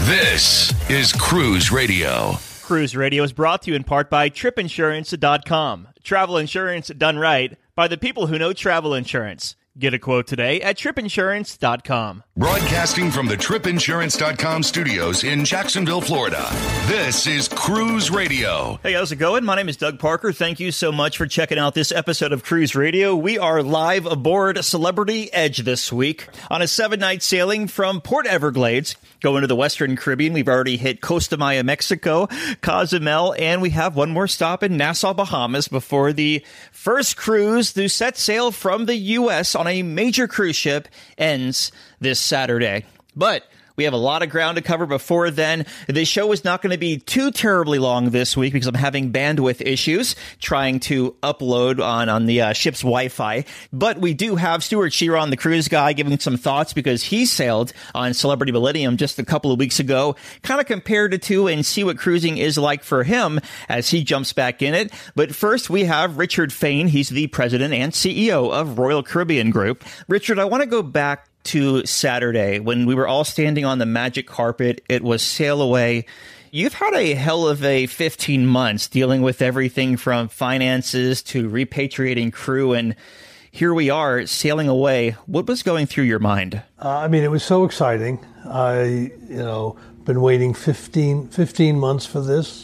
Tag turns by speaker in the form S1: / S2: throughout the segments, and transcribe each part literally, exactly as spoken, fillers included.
S1: This is Cruise Radio.
S2: Cruise Radio is brought to you in part by trip insurance dot com. Travel insurance done right by the people who know travel insurance. Get a quote today at trip insurance dot com.
S1: Broadcasting from the trip insurance dot com studios in Jacksonville, Florida. This is Cruise Radio.
S2: Hey, how's it going? My name is Doug Parker. Thank you so much for checking out this episode of Cruise Radio. We are live aboard Celebrity Edge this week on a seven-night sailing from Port Everglades, going to the Western Caribbean. We've already hit Costa Maya, Mexico, Cozumel, and we have one more stop in Nassau, Bahamas before the first cruise to set sail from the U S on a major cruise ship ends this Saturday. But we have a lot of ground to cover before then. This show is not going to be too terribly long this week because I'm having bandwidth issues trying to upload on, on the uh, ship's Wi-Fi. But we do have Stuart Chiron, the cruise guy, giving some thoughts because he sailed on Celebrity Millennium just a couple of weeks ago. Kind of compared the two and see what cruising is like for him as he jumps back in it. But first, we have Richard Fain. He's the president and C E O of Royal Caribbean Group. Richard, I want to go back to Saturday when we were all standing on the magic carpet. It was sail away. You've had a hell of a fifteen months dealing with everything from finances to repatriating crew, and here we are sailing away. What was going through your mind?
S3: Uh, I mean, it was so exciting. I, you know, been waiting fifteen, fifteen months for this,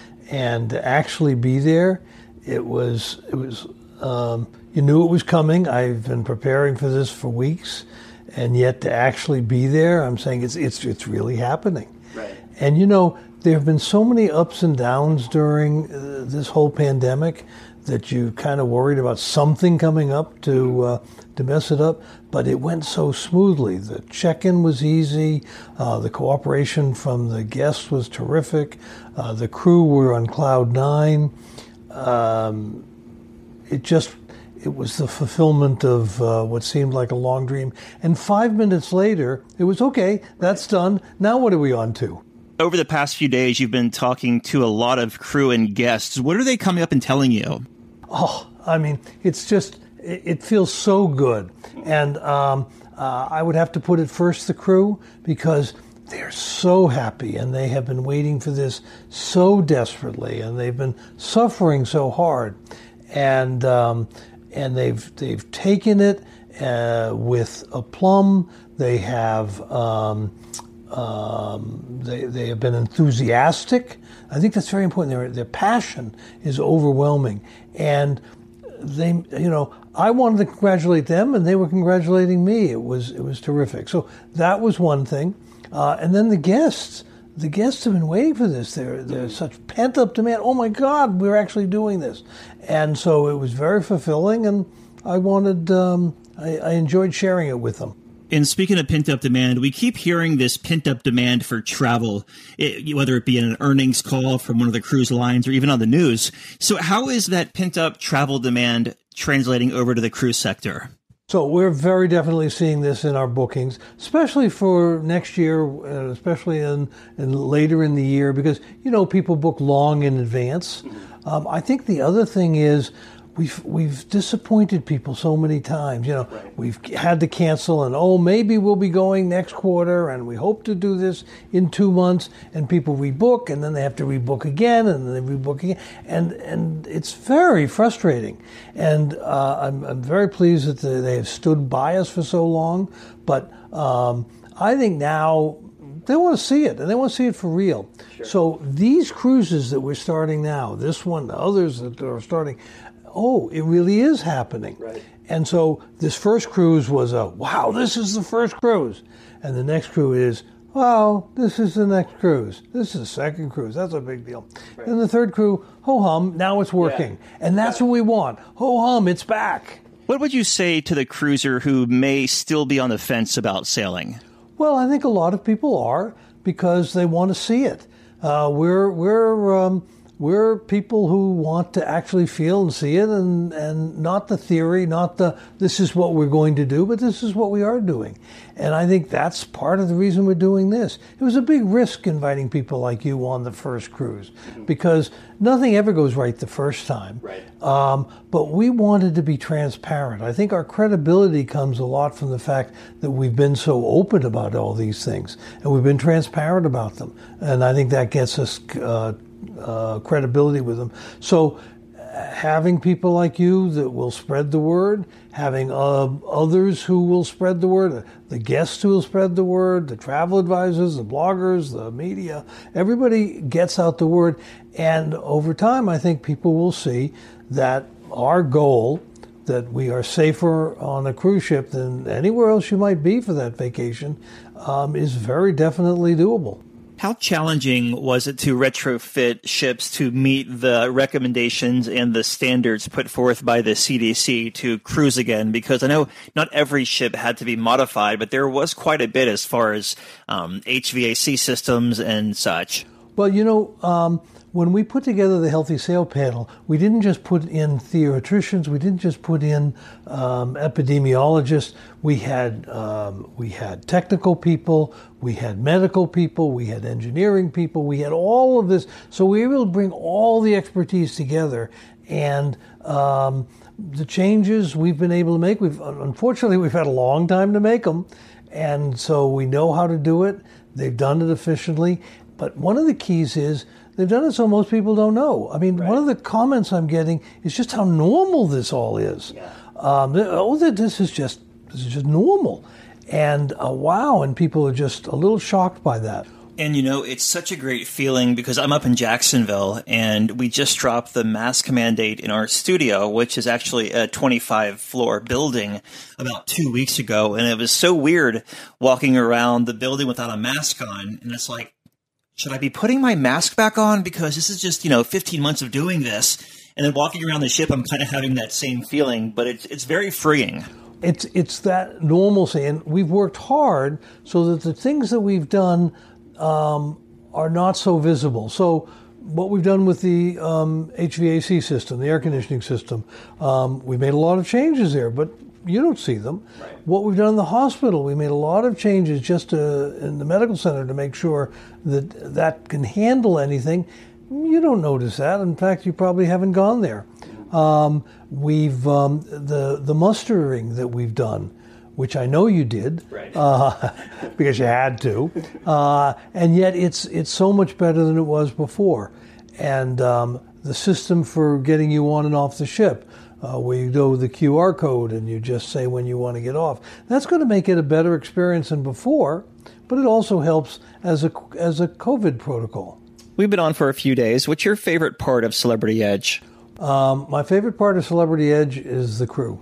S3: and to actually be there, it was, it was, um, you knew it was coming. I've been preparing for this for weeks. And yet to actually be there, I'm saying it's it's it's really happening.
S2: Right.
S3: And, you know, there have been so many ups and downs during uh, this whole pandemic that you kind of worried about something coming up to uh, to mess it up. But it went so smoothly. The check-in was easy. Uh, the cooperation from the guests was terrific. Uh, the crew were on cloud nine. Um, it just... It was the fulfillment of uh, what seemed like a long dream. And five minutes later, it was, okay, that's done. Now what are we on to?
S2: Over the past few days, you've been talking to a lot of crew and guests. What are they coming up and telling you?
S3: Oh, I mean, it's just, it, it feels so good. And um, uh, I would have to put it first, the crew, because they're so happy and they have been waiting for this so desperately and they've been suffering so hard. And... Um, And they've they've taken it uh, with aplomb. They have um, um, they they have been enthusiastic. I think that's very important. Their their passion is overwhelming, and they you know I wanted to congratulate them, and they were congratulating me. It was it was terrific. So that was one thing, uh, and then the guests. The guests have been waiting for this. There, there's such pent-up demand. Oh, my God, we're actually doing this. And so it was very fulfilling, and I wanted, um, I, I enjoyed sharing it with them.
S2: And speaking of pent-up demand, we keep hearing this pent-up demand for travel, it, whether it be in an earnings call from one of the cruise lines or even on the news. So how is that pent-up travel demand translating over to the cruise sector?
S3: So we're very definitely seeing this in our bookings, especially for next year, and especially in, in later in the year, because, you know, people book long in advance. Um, I think the other thing is we've we've disappointed people so many times. You know, right. We've had to cancel and, oh, maybe we'll be going next quarter and we hope to do this in two months. And people rebook and then they have to rebook again and then they rebook again. And and it's very frustrating. And uh, I'm, I'm very pleased that they have stood by us for so long. But um, I think now they want to see it, and they want to see it for real. Sure. So these cruises that we're starting now, this one, the others that are starting, oh, it really is happening.
S2: Right.
S3: And so this first cruise was a, wow, this is the first cruise. And the next cruise is, wow, this is the next cruise. This is the second cruise. That's a big deal. Right. And the third cruise, ho-hum, now it's working. Yeah. And that's yeah. what we want. Ho-hum, it's back.
S2: What would you say to the cruiser who may still be on the fence about sailing?
S3: Well, I think a lot of people are because they want to see it. Uh, we're we're um, we're people who want to actually feel and see it, and, and not the theory, not the this is what we're going to do, but this is what we are doing. And I think that's part of the reason we're doing this. It was a big risk inviting people like you on the first cruise, because nothing ever goes right the first time.
S2: Right.
S3: Um, but we wanted to be transparent. I think our credibility comes a lot from the fact that we've been so open about all these things, and we've been transparent about them. And I think that gets us uh, uh, credibility with them. So having people like you that will spread the word, having uh, others who will spread the word, the guests who will spread the word, the travel advisors, the bloggers, the media, everybody gets out the word. And over time, I think people will see that our goal, that we are safer on a cruise ship than anywhere else you might be for that vacation, um, is very definitely doable.
S2: How challenging was it to retrofit ships to meet the recommendations and the standards put forth by the C D C to cruise again? Because I know not every ship had to be modified, but there was quite a bit as far as um, H V A C systems and such.
S3: Well, you know, um, when we put together the Healthy Sail Panel, we didn't just put in theoretricians, we didn't just put in um, epidemiologists. We had um, we had technical people, we had medical people, we had engineering people, we had all of this. So we were able to bring all the expertise together, and um, the changes we've been able to make. We've unfortunately we've had a long time to make them, and so we know how to do it. They've done it efficiently. But one of the keys is they've done it so most people don't know. I mean, right. One of the comments I'm getting is just how normal this all is. Yeah. Um, oh, this is just this is just normal, and uh, wow, and people are just a little shocked by that.
S2: And, you know, it's such a great feeling because I'm up in Jacksonville and we just dropped the mask mandate in our studio, which is actually a twenty-five floor building, about two weeks ago. And it was so weird walking around the building without a mask on. And it's like, should I be putting my mask back on? Because this is just, you know, fifteen months of doing this. And then walking around the ship, I'm kind of having that same feeling, but it's it's very freeing.
S3: It's it's that normalcy. And we've worked hard so that the things that we've done um, are not so visible. So what we've done with the um, H V A C system, the air conditioning system, um, we made a lot of changes there, but you don't see them. Right. What we've done in the hospital, we made a lot of changes just to, in the medical center to make sure that that can handle anything. You don't notice that. In fact, you probably haven't gone there. Um, we've um, the the mustering that we've done, which I know you did,
S2: right.
S3: uh, because you had to, uh, and yet it's it's so much better than it was before. And um, the system for getting you on and off the ship, Uh, where you go with the Q R code and you just say when you want to get off. That's going to make it a better experience than before, but it also helps as a as a COVID protocol.
S2: We've been on for a few days. What's your favorite part of Celebrity Edge?
S3: Um, my favorite part of Celebrity Edge is the crew.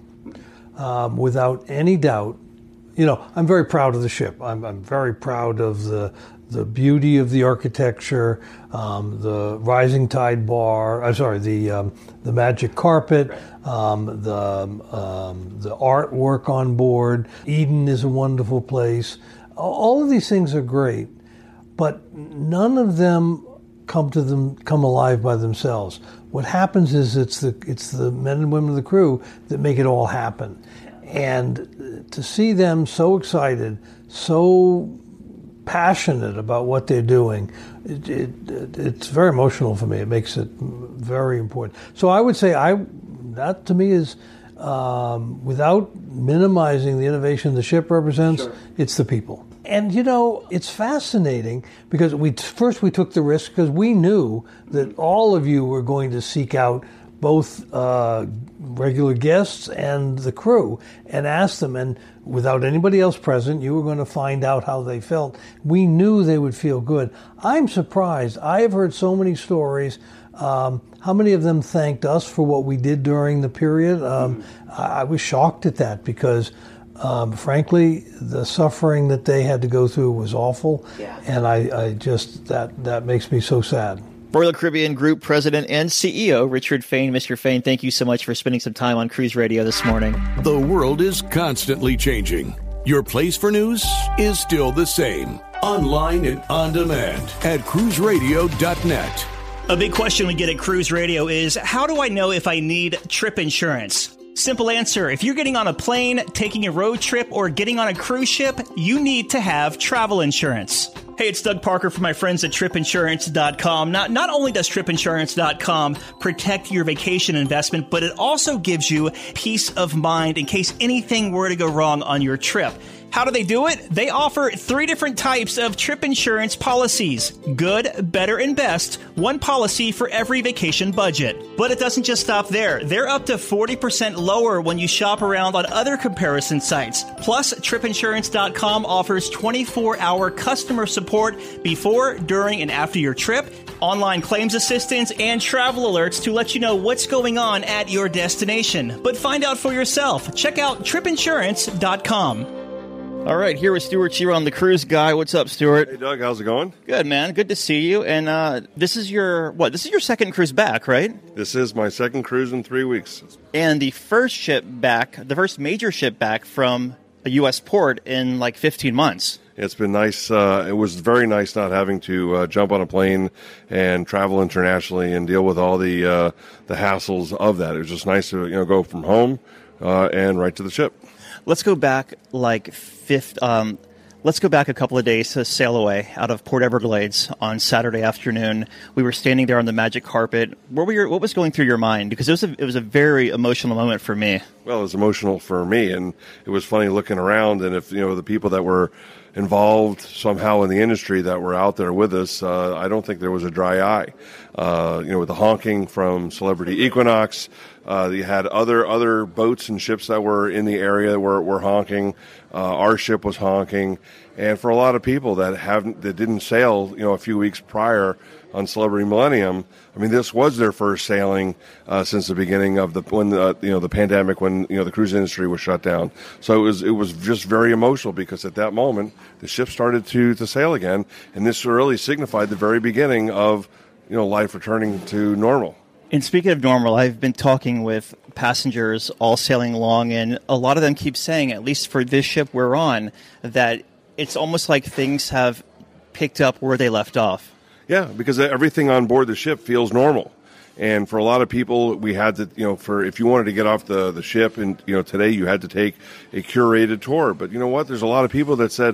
S3: Um, without any doubt, you know, I'm very proud of the ship. I'm, I'm very proud of the the beauty of the architecture, um, the rising tide bar. I'm sorry, the um, the magic carpet, um, the um, the artwork on board. Eden is a wonderful place. All of these things are great, but none of them come to them come alive by themselves. What happens is it's the it's the men and women of the crew that make it all happen, and to see them so excited, so passionate about what they're doing, it, it, it, it's very emotional for me. It makes it very important. So I would say I that to me is, um, without minimizing the innovation the ship represents, sure. It's the people. And, you know, it's fascinating because we first we took the risk because we knew that all of you were going to seek out both uh, regular guests and the crew and ask them. And without anybody else present, you were going to find out how they felt. We knew they would feel good. I'm surprised. I have heard so many stories. Um, how many of them thanked us for what we did during the period? Um, mm-hmm. I, I was shocked at that because Um, frankly, the suffering that they had to go through was awful, yeah. and I, I just that that makes me so sad.
S2: Royal Caribbean Group President and C E O Richard Fain. Mister Fain, thank you so much for spending some time on Cruise Radio this morning.
S4: The world is constantly changing. Your place for news is still the same. Online and on demand at cruise radio dot net.
S2: A big question we get at Cruise Radio is, how do I know if I need trip insurance? Simple answer. If you're getting on a plane, taking a road trip, or getting on a cruise ship, you need to have travel insurance. Hey, it's Doug Parker from my friends at trip insurance dot com. Not, not only does trip insurance dot com protect your vacation investment, but it also gives you peace of mind in case anything were to go wrong on your trip. How do they do it? They offer three different types of trip insurance policies. Good, better, and best. One policy for every vacation budget. But it doesn't just stop there. They're up to forty percent lower when you shop around on other comparison sites. Plus, trip insurance dot com offers twenty-four hour customer support before, during, and after your trip, online claims assistance, and travel alerts to let you know what's going on at your destination. But find out for yourself. Check out trip insurance dot com. All right, here with Stuart Chiron, the cruise guy. What's up, Stuart?
S5: Hey, Doug. How's it going?
S2: Good, man. Good to see you. And uh, this is your, what, this is your second cruise back, right?
S5: This is my second cruise in three weeks.
S2: And the first ship back, the first major ship back from a U S port in like fifteen months.
S5: It's been nice. Uh, it was very nice not having to uh, jump on a plane and travel internationally and deal with all the uh, the hassles of that. It was just nice to you know go from home uh, and right to the ship.
S2: Let's go back like fifth. Um, let's go back a couple of days to sail away out of Port Everglades on Saturday afternoon. We were standing there on the magic carpet. What were your, what was going through your mind? Because it was a, it was a very emotional moment for me.
S5: Well, it was emotional for me, and it was funny looking around. And if you know the people that were involved somehow in the industry that were out there with us, uh, I don't think there was a dry eye. Uh, you know, with the honking from Celebrity Equinox, uh, you had other other boats and ships that were in the area were were honking. Uh, our ship was honking, and for a lot of people that haven't that didn't sail, you know, a few weeks prior on Celebrity Millennium, I mean, this was their first sailing uh, since the beginning of the when the, you know the pandemic, when you know the cruise industry was shut down. So it was it was just very emotional because at that moment the ship started to to sail again, and this really signified the very beginning of you know life returning to normal.
S2: And speaking of normal, I've been talking with passengers all sailing along, and a lot of them keep saying, at least for this ship we're on, that it's almost like things have picked up where they left off.
S5: Yeah, because everything on board the ship feels normal. And for a lot of people, we had to, you know, for if you wanted to get off the, the ship and, you know, today you had to take a curated tour. But you know what? There's a lot of people that said,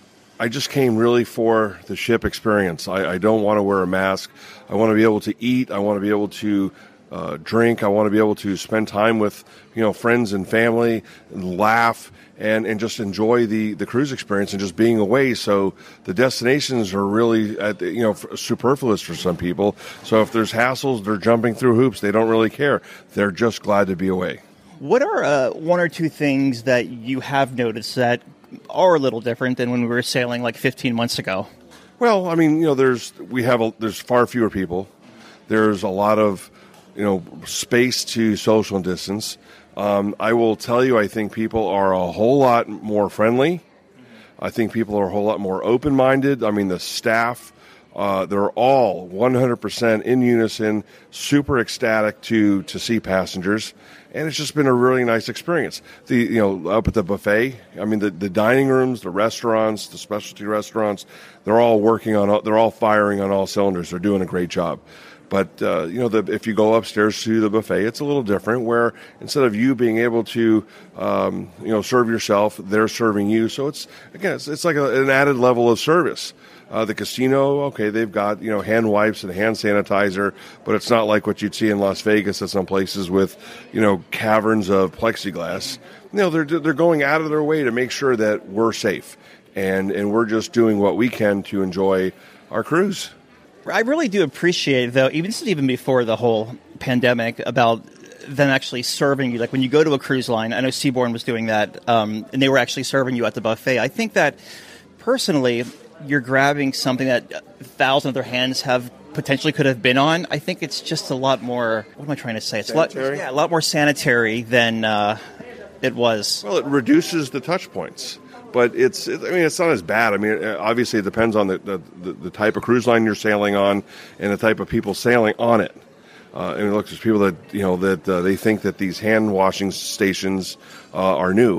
S5: I just came really for the ship experience. I, I don't want to wear a mask. I want to be able to eat. I want to be able to uh, drink. I want to be able to spend time with, you know, friends and family, and laugh, and, and just enjoy the, the cruise experience and just being away. So the destinations are really, at the, you know, superfluous for some people. So if there's hassles, they're jumping through hoops. They don't really care. They're just glad to be away.
S2: What are uh, one or two things that you have noticed that are a little different than when we were sailing like fifteen months ago?
S5: Well, I mean, you know, there's we have a, there's far fewer people. There's a lot of, you know, space to social distance. Um, I will tell you, I think people are a whole lot more friendly. I think people are a whole lot more open-minded. I mean, the staff, uh, they're all one hundred percent in unison, super ecstatic to to see passengers. And it's just been a really nice experience. The you know up at the buffet, I mean the, the dining rooms, the restaurants, the specialty restaurants, they're all working on they're all firing on all cylinders. They're doing a great job. But uh, you know the, if you go upstairs to the buffet, it's a little different. Where instead of you being able to um, you know serve yourself, they're serving you. So it's again it's, it's like a, an added level of service. Uh, the casino, okay, they've got, you know, hand wipes and hand sanitizer, but it's not like what you'd see in Las Vegas at some places with, you know, caverns of plexiglass. You know, they're they're going out of their way to make sure that we're safe, and, and we're just doing what we can to enjoy our cruise.
S2: I really do appreciate, though, even even before the whole pandemic, about them actually serving you. Like when you go to a cruise line, I know Seabourn was doing that, um, and they were actually serving you at the buffet. I think that, personally, you're grabbing something that a thousand other hands have potentially could have been on. I think it's just a lot more, what am I trying to say? It's a lot, yeah, a lot more sanitary than uh, it was.
S5: Well, it reduces the touch points. But it's, it, I mean, it's not as bad. I mean, obviously it depends on the, the, the type of cruise line you're sailing on and the type of people sailing on it. Uh, and look, there's people that, you know, that uh, they think that these hand washing stations uh, are new.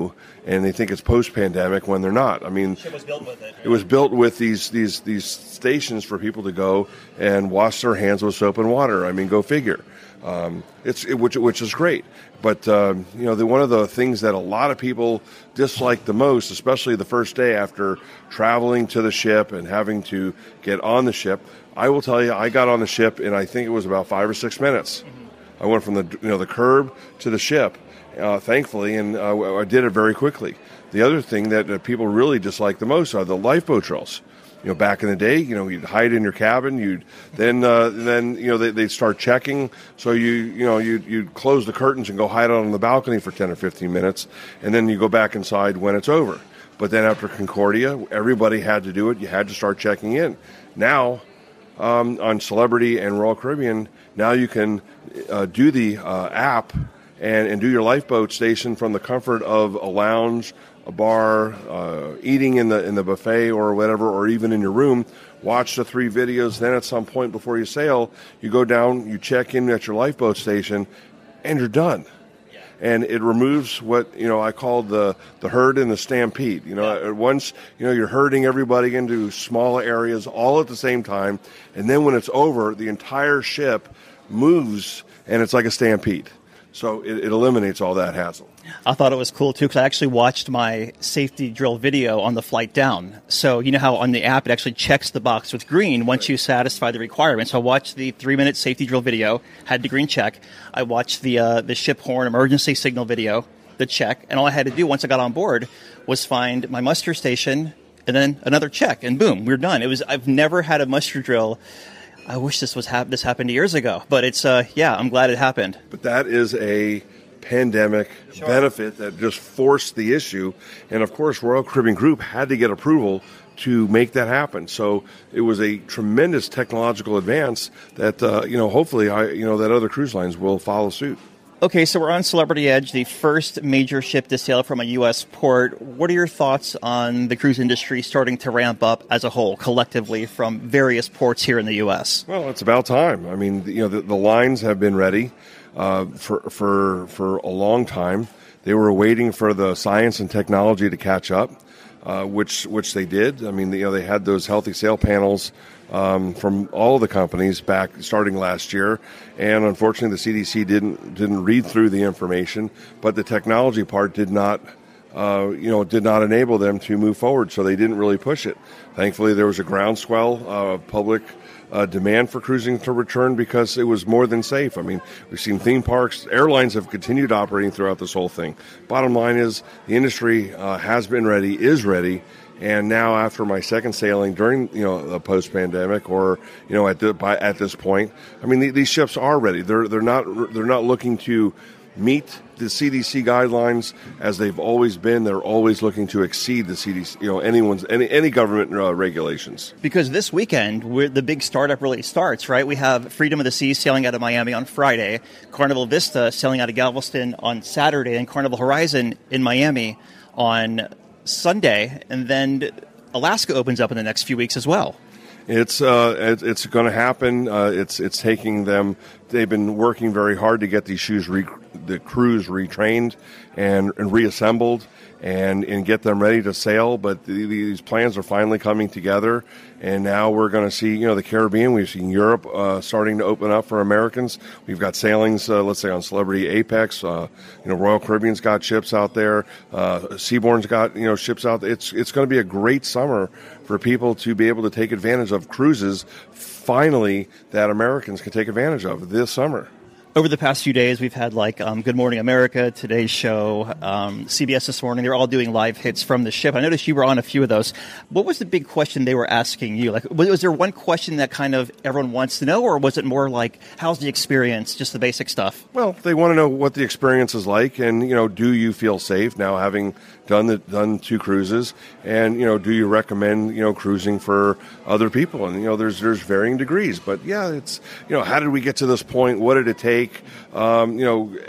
S5: and they think it's post-pandemic when they're not. I mean,
S2: It was built with it.
S5: it was built with these these these stations for people to go and wash their hands with soap and water. I mean, go figure. Um, it's it, which which is great, but um, you know, the, one of the things that a lot of people dislike the most, especially the first day after traveling to the ship and having to get on the ship. I will tell you, I got on the ship in I think it was about five or six minutes. Mm-hmm. I went from the you know the curb to the ship, uh, thankfully, and uh, I did it very quickly. The other thing that uh, people really dislike the most are the lifeboat drills. You know, back in the day, you know, you'd hide in your cabin. You'd then, uh, then you know, they they'd start checking. So you, you know, you'd you'd close the curtains and go hide out on the balcony for ten or fifteen minutes, and then you go back inside when it's over. But then after Concordia, everybody had to do it. You had to start checking in. Now, um, on Celebrity and Royal Caribbean, now you can uh, do the uh, app and and do your lifeboat station from the comfort of a lounge, a bar, uh, eating in the in the buffet or whatever, or even in your room. Watch the three videos. Then at some point before you sail, you go down, you check in at your lifeboat station, and you're done. Yeah. And it removes what you know I call the the herd and the stampede. You know, yeah. Once you know you're herding everybody into small areas all at the same time, and then when it's over, the entire ship moves, and it's like a stampede. So it, it eliminates all that hassle.
S2: I thought it was cool, too, because I actually watched my safety drill video on the flight down. So you know how on the app it actually checks the box with green once you satisfy the requirements. So I watched the three-minute safety drill video, had the green check. I watched the uh, the ship horn emergency signal video, the check. And all I had to do once I got on board was find my muster station and then another check. And boom, we're done. It was I've never had a muster drill. I wish this was hap- this happened years ago, but it's uh yeah, I'm glad it happened.
S5: But that is a pandemic sure. benefit that just forced the issue, and of course, Royal Caribbean Group had to get approval to make that happen. So it was a tremendous technological advance that uh, you know, hopefully, I you know that other cruise lines will follow suit.
S2: Okay, so we're on Celebrity Edge, the first major ship to sail from a U S port. What are your thoughts on the cruise industry starting to ramp up as a whole, collectively, from various ports here in the U S?
S5: Well, it's about time. I mean, you know, the, the lines have been ready uh, for for for a long time. They were waiting for the science and technology to catch up, uh, which which they did. I mean, you know, they had those healthy sail panels Um, from all of the companies back starting last year, and unfortunately the C D C didn't didn't read through the information, but the technology part did not uh, you know did not enable them to move forward, so they didn't really push it. Thankfully, there was a groundswell of uh, public uh, demand for cruising to return because it was more than safe. I mean, we've seen theme parks, airlines have continued operating throughout this whole thing. Bottom line is the industry uh, has been ready, is ready. And now, after my second sailing during, you know, the post-pandemic, or you know, at the, by, at this point, I mean, the, these ships are ready. They're they're not they're not looking to meet the C D C guidelines as they've always been. They're always looking to exceed the C D C, you know, anyone's any any government uh, regulations.
S2: Because this weekend, we're, the big startup really starts, right? We have Freedom of the Seas sailing out of Miami on Friday, Carnival Vista sailing out of Galveston on Saturday, and Carnival Horizon in Miami on Sunday, and then Alaska opens up in the next few weeks as well.
S5: It's uh, it, it's going to happen. Uh, it's it's taking them. They've been working very hard to get these shoes, re, the crews retrained and, and reassembled, and and get them ready to sail. But the, these plans are finally coming together, and now we're going to see, you know, the Caribbean. We've seen Europe uh, starting to open up for Americans. We've got sailings, uh, let's say on Celebrity Apex. Uh, you know, Royal Caribbean's got ships out there. Uh, Seabourn's got, you know, ships out there. It's it's going to be a great summer for people to be able to take advantage of cruises, finally, that Americans can take advantage of this summer.
S2: Over the past few days, we've had like um, Good Morning America, Today's Show, um, C B S This Morning. They're all doing live hits from the ship. I noticed you were on a few of those. What was the big question they were asking you? Like, was, was there one question that kind of everyone wants to know, or was it more like, how's the experience, just the basic stuff?
S5: Well, they want to know what the experience is like, and, you know, do you feel safe now having done the done two cruises, and, you know, do you recommend, you know, cruising for other people? And, you know, there's there's varying degrees, but yeah, it's, you know, how did we get to this point? What did it take? Um, you know,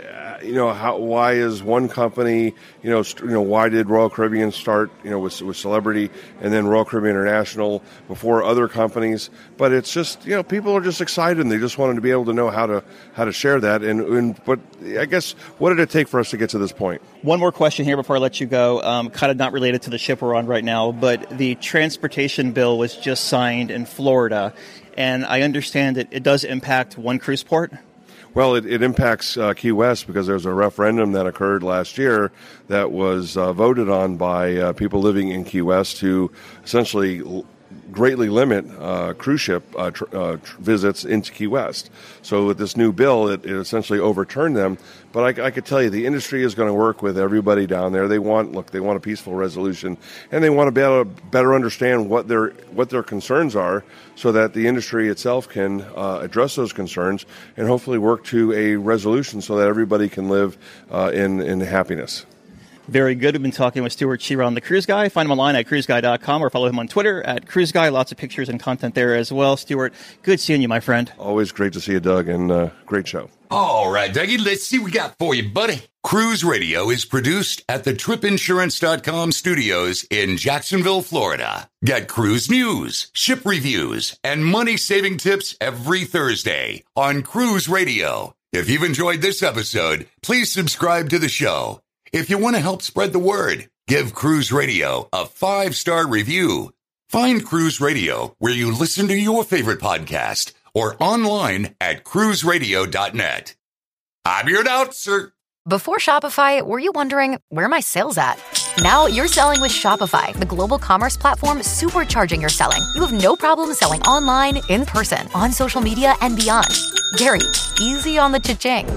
S5: you know, how, why is one company, you know, st- you know, why did Royal Caribbean start, you know, with, with Celebrity and then Royal Caribbean International before other companies? But it's just, you know, people are just excited and they just wanted to be able to know how to how to share that. And, and but I guess, what did it take for us to get to this point?
S2: One more question here before I let you go, um, kind of not related to the ship we're on right now, but the transportation bill was just signed in Florida, and I understand that it does impact one cruise port.
S5: Well, it, it impacts uh, Key West because there's a referendum that occurred last year that was uh, voted on by uh, people living in Key West to essentially l- greatly limit uh, cruise ship uh, tr- uh, tr- visits into Key West. So with this new bill, it, it essentially overturned them. But I, I could tell you the industry is going to work with everybody down there. They want, look, they want a peaceful resolution, and they want to be able to better understand what their what their concerns are, so that the industry itself can uh, address those concerns and hopefully work to a resolution so that everybody can live uh, in in happiness.
S2: Very good. We've been talking with Stuart Chiron, the Cruise Guy. Find him online at cruise guy dot com or follow him on Twitter at Cruise Guy. Lots of pictures and content there as well. Stuart, good seeing you, my friend.
S5: Always great to see you, Doug, and uh, great show.
S1: All right, Dougie, let's see what we got for you, buddy. Cruise Radio is produced at the trip insurance dot com studios in Jacksonville, Florida. Get cruise news, ship reviews, and money-saving tips every Thursday on Cruise Radio. If you've enjoyed this episode, please subscribe to the show. If you want to help spread the word, give Cruise Radio a five-star review. Find Cruise Radio where you listen to your favorite podcast or online at cruise radio dot net. I'm your announcer.
S6: Before Shopify, were you wondering, where are my sales at? Now you're selling with Shopify, the global commerce platform supercharging your selling. You have no problem selling online, in person, on social media, and beyond. Gary, easy on the cha-ching.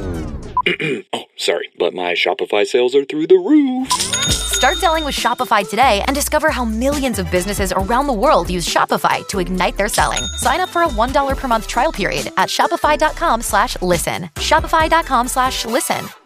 S7: Oh, sorry, but my Shopify sales are through the roof.
S6: Start selling with Shopify today and discover how millions of businesses around the world use Shopify to ignite their selling. Sign up for a one dollar per month trial period at shopify dot com slash listen. Shopify dot com slash listen.